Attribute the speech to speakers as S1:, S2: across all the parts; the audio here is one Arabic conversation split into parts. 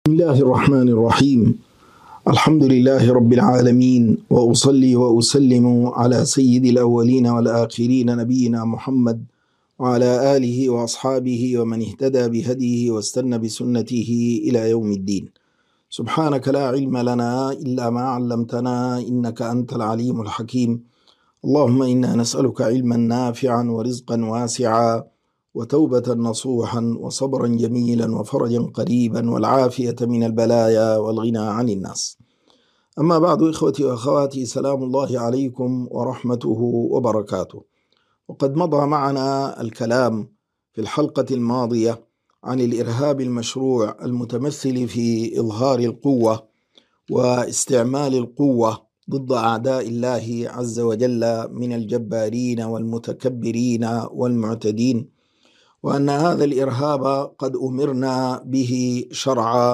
S1: بسم الله الرحمن الرحيم. الحمد لله رب العالمين، وأصلي وأسلم على سيد الأولين والآخرين نبينا محمد وعلى آله وأصحابه ومن اهتدى بهديه واستنى بسنته إلى يوم الدين. سبحانك لا علم لنا إلا ما علمتنا إنك أنت العليم الحكيم. اللهم إنا نسألك علما نافعا ورزقا واسعا وتوبة نصوحا وصبرا جميلا وفرجا قريبا والعافية من البلايا والغنى عن الناس. أما بعد، إخوتي وأخواتي، سلام الله عليكم ورحمته وبركاته. وقد مضى معنا الكلام في الحلقة الماضية عن الإرهاب المشروع المتمثل في إظهار القوة واستعمال القوة ضد أعداء الله عز وجل من الجبارين والمتكبرين والمعتدين، وأن هذا الإرهاب قد أمرنا به شرعا،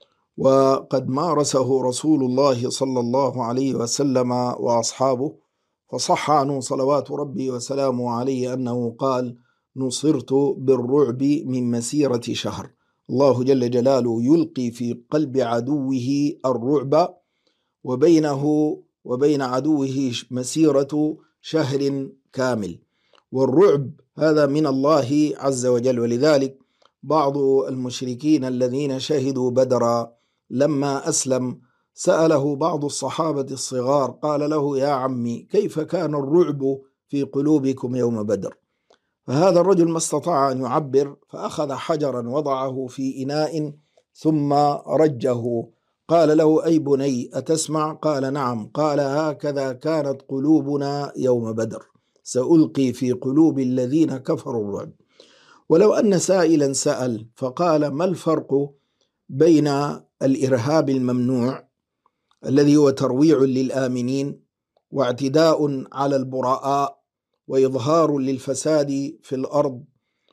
S1: وقد مارسه رسول الله صلى الله عليه وسلم وأصحابه، فصح عنه صلوات ربي وسلامه عليه أنه قال: نصرت بالرعب من مسيرة شهر. الله جل جلاله يلقي في قلب عدوه الرعب، وبينه وبين عدوه مسيرة شهر كامل، والرعب هذا من الله عز وجل. ولذلك بعض المشركين الذين شهدوا بدرا لما أسلم سأله بعض الصحابة الصغار، قال له: يا عمي، كيف كان الرعب في قلوبكم يوم بدر؟ فهذا الرجل ما استطاع أن يعبر، فأخذ حجرا وضعه في إناء ثم رجه. قال له: أي بني، أتسمع؟ قال: نعم. قال: هكذا كانت قلوبنا يوم بدر، سألقي في قلوب الذين كفروا الرعب. ولو أن سائلا سأل فقال: ما الفرق بين الإرهاب الممنوع الذي هو ترويع للآمنين واعتداء على البراء وإظهار للفساد في الأرض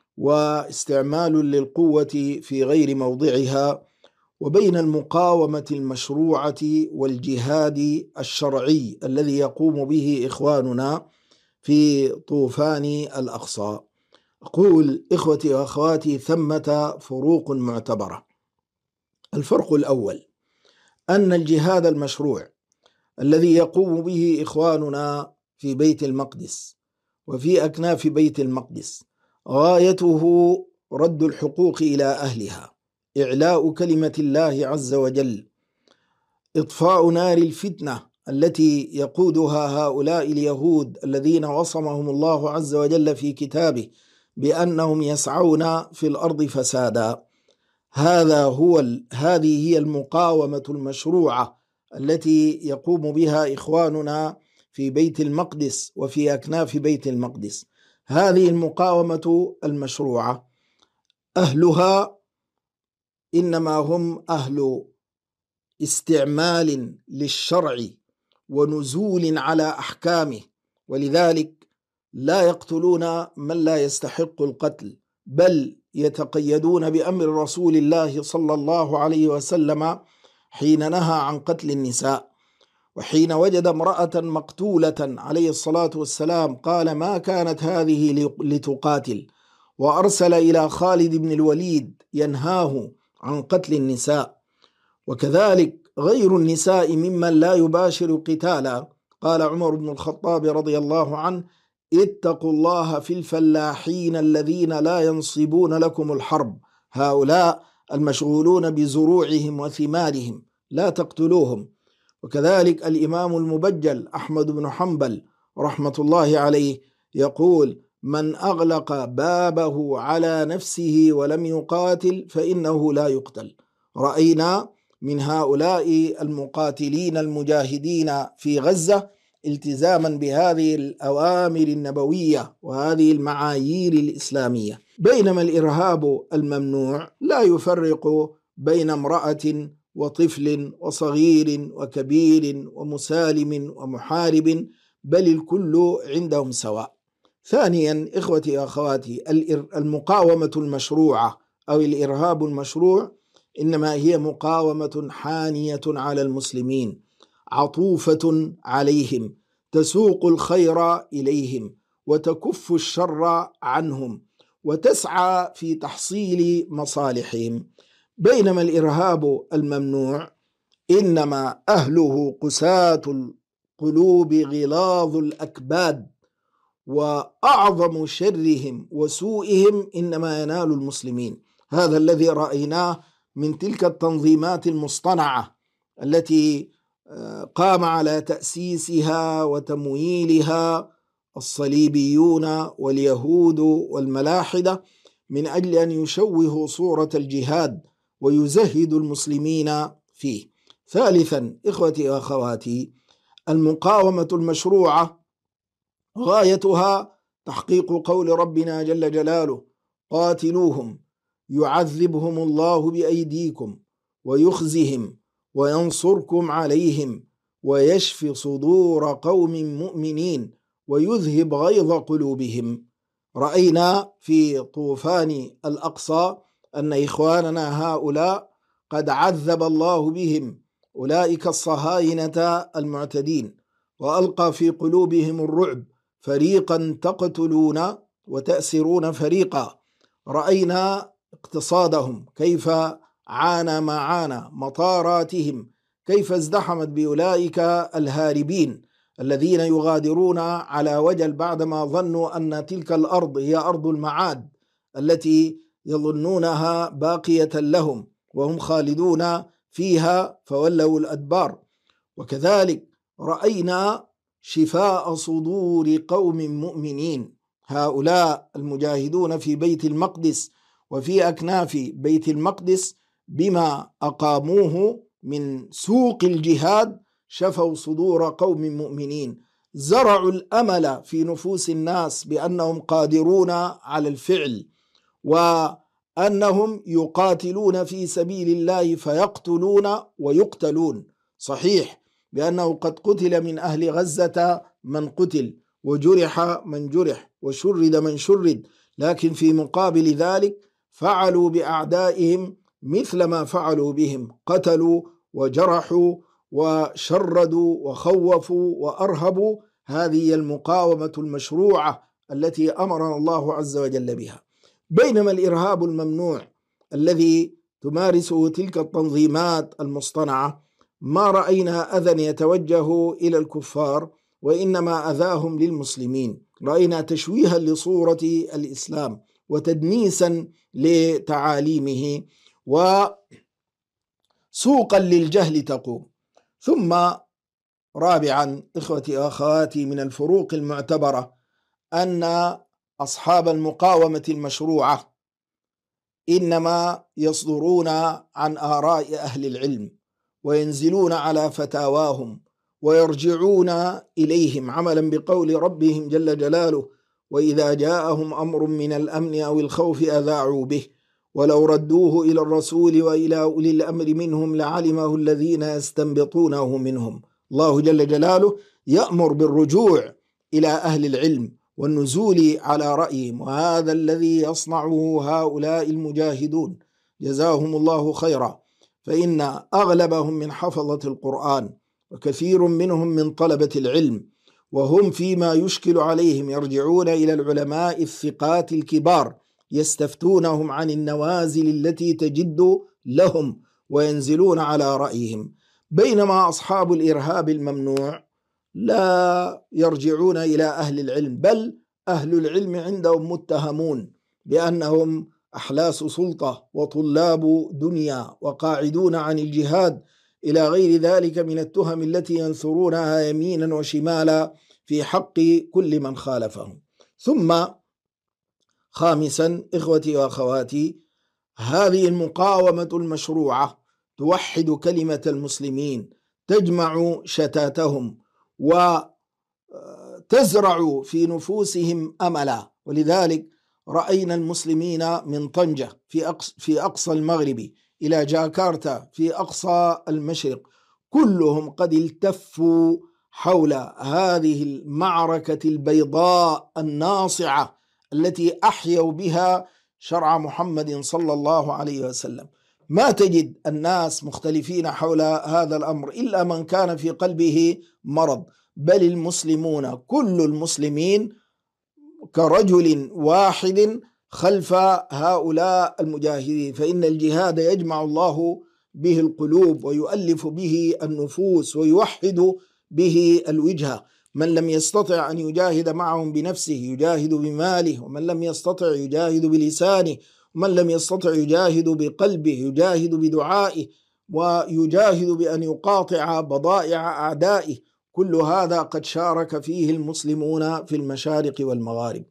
S1: واستعمال للقوة في غير موضعها، وبين المقاومة المشروعة والجهاد الشرعي الذي يقوم به إخواننا في طوفان الأقصى؟ أقول: إخوتي وأخواتي، ثمة فروق معتبرة. الفرق الأول أن الجهاد المشروع الذي يقوم به إخواننا في بيت المقدس وفي أكناف بيت المقدس غايته رد الحقوق إلى أهلها، إعلاء كلمة الله عز وجل، إطفاء نار الفتنة التي يقودها هؤلاء اليهود الذين وصمهم الله عز وجل في كتابه بأنهم يسعون في الأرض فسادا. هذه هي المقاومة المشروعة التي يقوم بها إخواننا في بيت المقدس وفي أكناف بيت المقدس. هذه المقاومة المشروعة أهلها إنما هم أهل استعمال للشرع ونزول على أحكامه، ولذلك لا يقتلون من لا يستحق القتل، بل يتقيدون بأمر رسول الله صلى الله عليه وسلم حين نهى عن قتل النساء، وحين وجد امرأة مقتولة عليه الصلاة والسلام قال: ما كانت هذه لتقاتل، وأرسل إلى خالد بن الوليد ينهاه عن قتل النساء. وكذلك غير النساء ممن لا يباشر قتالا. قال عمر بن الخطاب رضي الله عنه: اتقوا الله في الفلاحين الذين لا ينصبون لكم الحرب، هؤلاء المشغولون بزروعهم وثمارهم، لا تقتلوهم. وكذلك الإمام المبجل أحمد بن حنبل رحمة الله عليه يقول: من أغلق بابه على نفسه ولم يقاتل فإنه لا يقتل. رأينا من هؤلاء المقاتلين المجاهدين في غزة التزاما بهذه الأوامر النبوية وهذه المعايير الإسلامية. بينما الإرهاب الممنوع لا يفرق بين امرأة وطفل وصغير وكبير ومسالم ومحارب، بل الكل عندهم سواء. ثانيا، إخوتي وأخواتي، المقاومة المشروعة أو الإرهاب المشروع إنما هي مقاومة حانية على المسلمين، عطوفة عليهم، تسوق الخير إليهم وتكف الشر عنهم وتسعى في تحصيل مصالحهم. بينما الإرهاب الممنوع إنما أهله قساة القلوب غلاظ الأكباد، وأعظم شرهم وسوءهم إنما ينال المسلمين. هذا الذي رأيناه من تلك التنظيمات المصطنعة التي قام على تأسيسها وتمويلها الصليبيون واليهود والملاحدة من أجل أن يشوهوا صورة الجهاد ويزهدوا المسلمين فيه. ثالثا إخوتي وأخواتي، المقاومة المشروعة غايتها تحقيق قول ربنا جل جلاله: قاتلوهم يعذبهم الله بأيديكم ويخزهم وينصركم عليهم ويشفي صدور قوم مؤمنين ويذهب غيظ قلوبهم. رأينا في طوفان الأقصى أن إخواننا هؤلاء قد عذب الله بهم أولئك الصهاينة المعتدين، وألقى في قلوبهم الرعب، فريقا تقتلون وتأسرون فريقا. رأينا اقتصادهم كيف عانى ما عانى، مطاراتهم كيف ازدحمت بأولئك الهاربين الذين يغادرون على وجل بعدما ظنوا أن تلك الأرض هي أرض المعاد التي يظنونها باقية لهم وهم خالدون فيها، فولوا الأدبار. وكذلك رأينا شفاء صدور قوم مؤمنين، هؤلاء المجاهدون في بيت المقدس وفي أكناف بيت المقدس بما أقاموه من سوق الجهاد شفوا صدور قوم مؤمنين، زرعوا الأمل في نفوس الناس بأنهم قادرون على الفعل، وأنهم يقاتلون في سبيل الله فيقتلون ويقتلون. صحيح بأنه قد قتل من أهل غزة من قتل، وجرح من جرح، وشرد من شرد، لكن في مقابل ذلك فعلوا بأعدائهم مثل ما فعلوا بهم، قتلوا وجرحوا وشردوا وخوفوا وأرهبوا. هذه المقاومة المشروعة التي أمرنا الله عز وجل بها. بينما الإرهاب الممنوع الذي تمارسه تلك التنظيمات المصطنعة ما رأينا أذى يتوجه إلى الكفار، وإنما أذاهم للمسلمين. رأينا تشويها لصورة الإسلام وتدنيسا لتعاليمه وسوقا للجهل تقوم. ثم رابعا إخوتي وأخواتي، من الفروق المعتبرة أن أصحاب المقاومة المشروعة إنما يصدرون عن آراء أهل العلم وينزلون على فتاواهم ويرجعون إليهم عملا بقول ربهم جل جلاله: وإذا جاءهم أمر من الأمن أو الخوف أذاعوا به ولو ردوه إلى الرسول وإلى أولي الأمر منهم لعلمه الذين يستنبطونه منهم. الله جل جلاله يأمر بالرجوع إلى أهل العلم والنزول على رأيهم، وهذا الذي يصنعه هؤلاء المجاهدون جزاهم الله خيرا، فإن أغلبهم من حفظة القرآن وكثير منهم من طلبة العلم، وهم فيما يشكل عليهم يرجعون إلى العلماء الثقات الكبار يستفتونهم عن النوازل التي تجد لهم وينزلون على رأيهم. بينما أصحاب الإرهاب الممنوع لا يرجعون إلى أهل العلم، بل أهل العلم عندهم متهمون بأنهم أحلاس سلطة وطلاب دنيا وقاعدون عن الجهاد إلى غير ذلك من التهم التي ينثرونها يمينا وشمالا في حق كل من خالفهم. ثم خامسا إخوتي وأخواتي، هذه المقاومة المشروعة توحد كلمة المسلمين، تجمع شتاتهم وتزرع في نفوسهم أملا. ولذلك رأينا المسلمين من طنجة في أقصى المغرب إلى جاكرتا في أقصى المشرق كلهم قد التفوا حول هذه المعركة البيضاء الناصعة التي أحيوا بها شرع محمد صلى الله عليه وسلم. ما تجد الناس مختلفين حول هذا الأمر إلا من كان في قلبه مرض، بل المسلمون كل المسلمين كرجل واحد خلف هؤلاء المجاهدين، فإن الجهاد يجمع الله به القلوب ويؤلف به النفوس ويوحد به الوجهة. من لم يستطع أن يجاهد معهم بنفسه يجاهد بماله، ومن لم يستطع يجاهد بلسانه، ومن لم يستطع يجاهد بقلبه، يجاهد بدعائه، ويجاهد بأن يقاطع بضائع أعدائه. كل هذا قد شارك فيه المسلمون في المشارق والمغارب.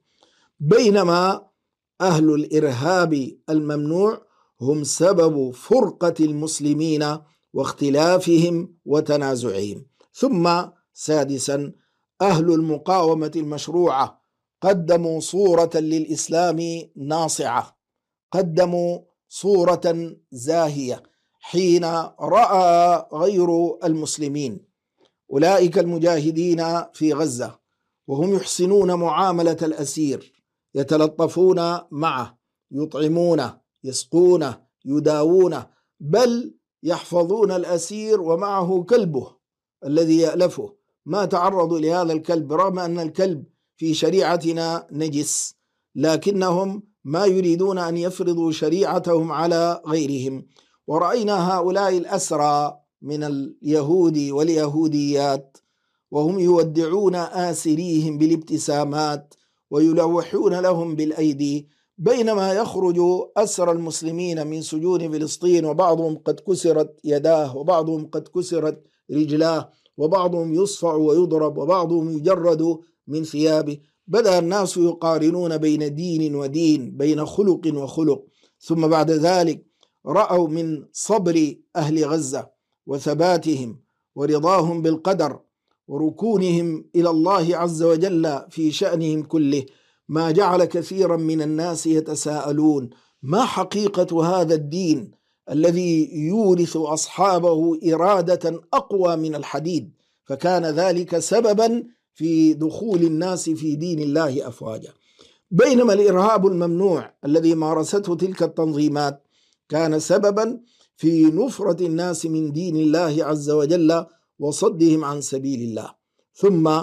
S1: بينما أهل الإرهاب الممنوع هم سبب فرقة المسلمين واختلافهم وتنازعهم. ثم سادسا، أهل المقاومة المشروعة قدموا صورة للإسلام ناصعة، قدموا صورة زاهية حين رأى غير المسلمين أولئك المجاهدين في غزة وهم يحسنون معاملة الأسير، يتلطفون معه، يطعمونه، يسقونه، يداوونه، بل يحفظون الأسير ومعه كلبه الذي يألفه، ما تعرضوا لهذا الكلب رغم أن الكلب في شريعتنا نجس، لكنهم ما يريدون أن يفرضوا شريعتهم على غيرهم. ورأينا هؤلاء الأسرى من اليهود واليهوديات وهم يودعون آسريهم بالابتسامات ويلوحون لهم بالأيدي، بينما يخرج أسرى المسلمين من سجون فلسطين وبعضهم قد كسرت يداه، وبعضهم قد كسرت رجلاه، وبعضهم يصفع ويضرب، وبعضهم يجرد من ثيابه. بدأ الناس يقارنون بين دين ودين، بين خلق وخلق. ثم بعد ذلك رأوا من صبر أهل غزة وثباتهم ورضاهم بالقدر وركونهم إلى الله عز وجل في شأنهم كله ما جعل كثيرا من الناس يتساءلون: ما حقيقة هذا الدين الذي يورث أصحابه إرادة أقوى من الحديد؟ فكان ذلك سببا في دخول الناس في دين الله أفواجا. بينما الإرهاب الممنوع الذي مارسته تلك التنظيمات كان سببا في نفرة الناس من دين الله عز وجل وصدهم عن سبيل الله. ثم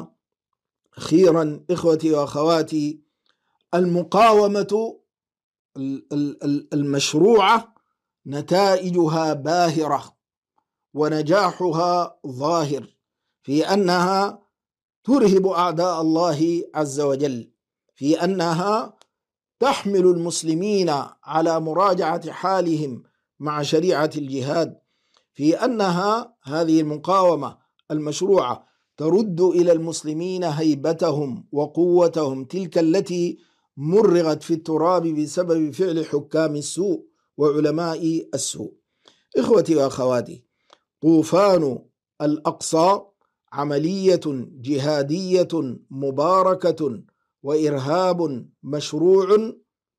S1: أخيرا إخوتي وأخواتي، المقاومة المشروعة نتائجها باهرة ونجاحها ظاهر في أنها ترهب أعداء الله عز وجل، في أنها تحمل المسلمين على مراجعة حالهم مع شريعة الجهاد، في أنها هذه المقاومة المشروعة ترد إلى المسلمين هيبتهم وقوتهم تلك التي مرغت في التراب بسبب فعل حكام السوء وعلماء السوء. إخوتي وأخواتي، طوفان الأقصى عملية جهادية مباركة وإرهاب مشروع،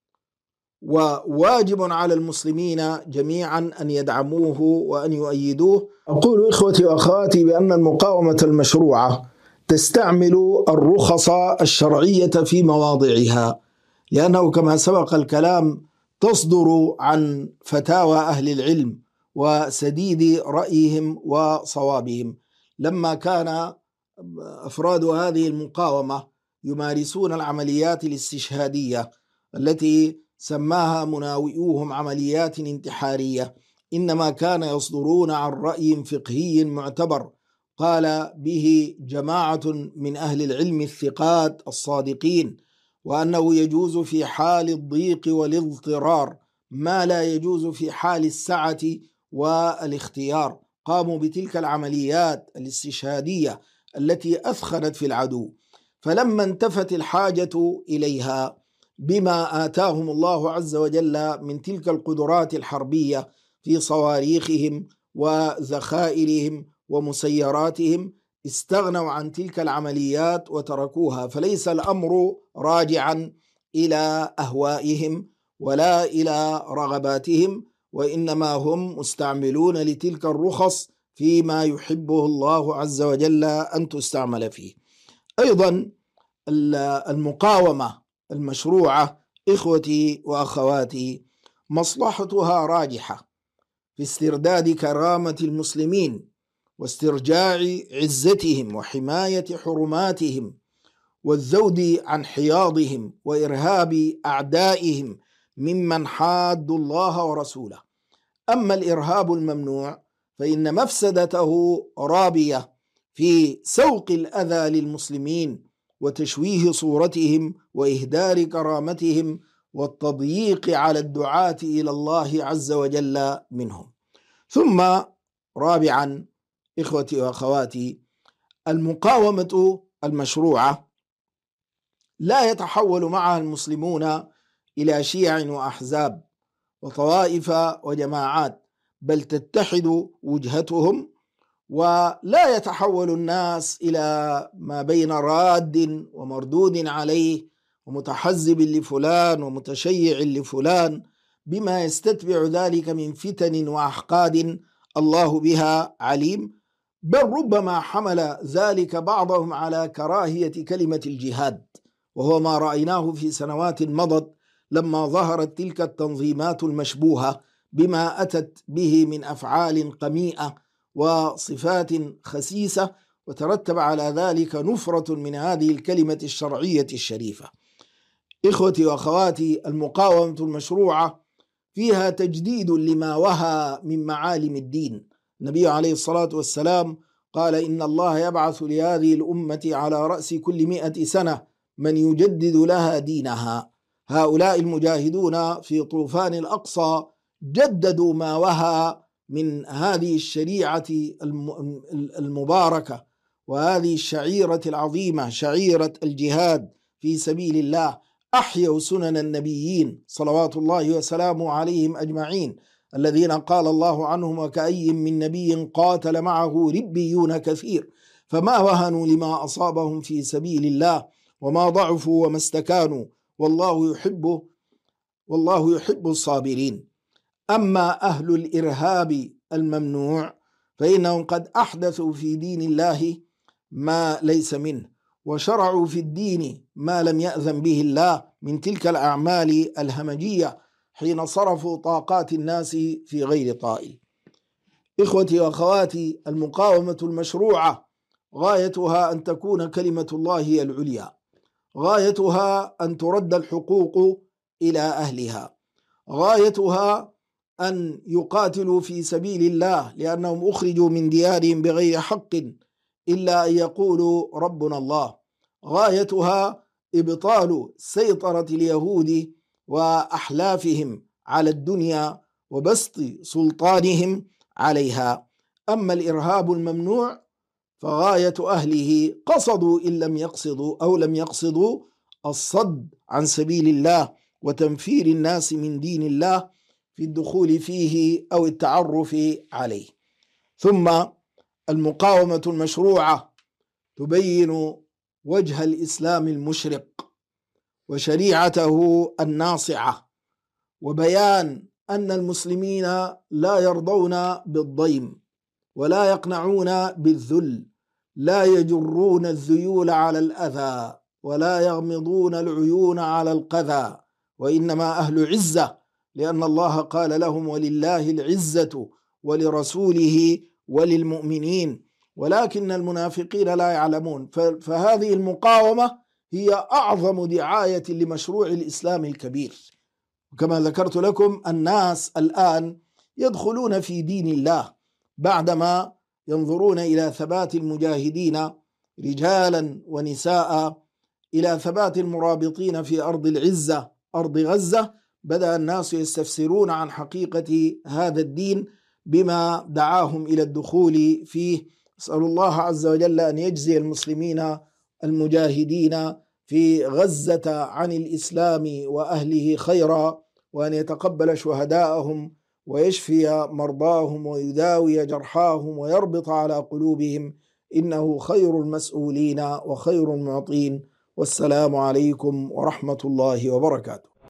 S1: وواجب على المسلمين جميعا أن يدعموه وأن يؤيدوه. أقول إخوتي وأخواتي بأن المقاومة المشروعة تستعمل الرخص الشرعية في مواضعها، لأنه كما سبق الكلام تصدر عن فتاوى أهل العلم وسديد رأيهم وصوابهم. لما كان أفراد هذه المقاومة يمارسون العمليات الاستشهادية التي سماها مناوئوهم عمليات انتحارية، إنما كان يصدرون عن رأي فقهي معتبر قال به جماعة من أهل العلم الثقات الصادقين، وأنه يجوز في حال الضيق والاضطرار ما لا يجوز في حال السعة والاختيار. قاموا بتلك العمليات الاستشهادية التي أثخنت في العدو، فلما انتفت الحاجة إليها بما آتاهم الله عز وجل من تلك القدرات الحربية في صواريخهم وذخائرهم ومسيراتهم، استغنوا عن تلك العمليات وتركوها. فليس الأمر راجعا إلى أهوائهم ولا إلى رغباتهم، وإنما هم مستعملون لتلك الرخص فيما يحبه الله عز وجل أن تستعمل فيه. أيضا المقاومة المشروعة إخوتي وأخواتي مصلحتها راجحة في استرداد كرامة المسلمين واسترجاع عزتهم وحماية حرماتهم والذود عن حياضهم وإرهاب أعدائهم ممن حادوا الله ورسوله. أما الإرهاب الممنوع فإن مفسدته رابية في سوق الأذى للمسلمين وتشويه صورتهم وإهدار كرامتهم والتضييق على الدعاة إلى الله عز وجل منهم. ثم رابعا إخوتي وأخواتي، المقاومة المشروعة لا يتحول معها المسلمون إلى شيع وأحزاب وطوائف وجماعات، بل تتحد وجهتهم، ولا يتحول الناس إلى ما بين راد ومردود عليه ومتحزب لفلان ومتشيع لفلان، بما يستتبع ذلك من فتن وأحقاد الله بها عليم، بل ربما حمل ذلك بعضهم على كراهية كلمة الجهاد، وهو ما رأيناه في سنوات مضت لما ظهرت تلك التنظيمات المشبوهة بما أتت به من أفعال قميئة وصفات خسيسة، وترتب على ذلك نفرة من هذه الكلمة الشرعية الشريفة. إخوتي وأخواتي، المقاومة المشروعة فيها تجديد لما وهى من معالم الدين. النبي عليه الصلاة والسلام قال: إن الله يبعث لهذه الأمة على رأس كل 100 سنة من يجدد لها دينها. هؤلاء المجاهدون في طوفان الأقصى جددوا ما وهى من هذه الشريعة المباركة وهذه الشعيرة العظيمة، شعيرة الجهاد في سبيل الله. أحيوا سنن النبيين صلوات الله وسلامه عليهم أجمعين، الذين قال الله عنهم: وكأي من نبي قاتل معه ربيون كثير فما وهنوا لما أصابهم في سبيل الله وما ضعفوا وما استكانوا والله يحب الصابرين. أما أهل الإرهاب الممنوع فإنهم قد أحدثوا في دين الله ما ليس منه، وشرعوا في الدين ما لم يأذن به الله من تلك الأعمال الهمجية، حين صرفوا طاقات الناس في غير طائل. إخوتي وأخواتي، المقاومة المشروعة غايتها أن تكون كلمة الله هي العليا، غايتها أن ترد الحقوق إلى أهلها، غايتها أن يقاتلوا في سبيل الله لأنهم أخرجوا من ديارهم بغير حق إلا أن يقولوا ربنا الله، غايتها إبطال سيطرة اليهود وأحلافهم على الدنيا وبسط سلطانهم عليها. أما الإرهاب الممنوع فغاية أهله قصدوا إن لم يقصدوا أو لم يقصدوا الصد عن سبيل الله وتنفير الناس من دين الله في الدخول فيه أو التعرف عليه. ثم المقاومة المشروعة تبين وجه الإسلام المشرق وشريعته الناصعة، وبيان أن المسلمين لا يرضون بالضيم ولا يقنعون بالذل، لا يجرون الذيول على الأذى ولا يغمضون العيون على القذى، وإنما أهل عزة، لأن الله قال لهم: ولله العزة ولرسوله وللمؤمنين ولكن المنافقين لا يعلمون. فهذه المقاومة هي أعظم دعاية لمشروع الإسلام الكبير. وكما ذكرت لكم، الناس الآن يدخلون في دين الله بعدما ينظرون إلى ثبات المجاهدين رجالا ونساء، إلى ثبات المرابطين في أرض العزة أرض غزة. بدأ الناس يستفسرون عن حقيقة هذا الدين بما دعاهم إلى الدخول فيه. أسأل الله عز وجل أن يجزي المسلمين المجاهدين في غزة عن الإسلام وأهله خيرا، وأن يتقبل شهداءهم ويشفي مرضاهم ويداوي جرحاهم ويربط على قلوبهم، إنه خير المسؤولين وخير المعطين. والسلام عليكم ورحمة الله وبركاته.